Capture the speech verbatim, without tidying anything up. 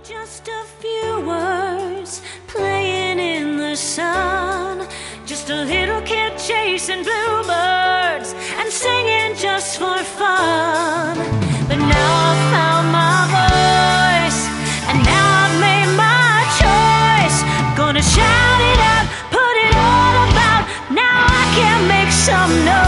Just a few words playing in the sun, just a little kid chasing bluebirds and singing just for fun. But now I've found my voice, and now I've made my choice. Gonna shout it out, put it all about. Now I can make some noise.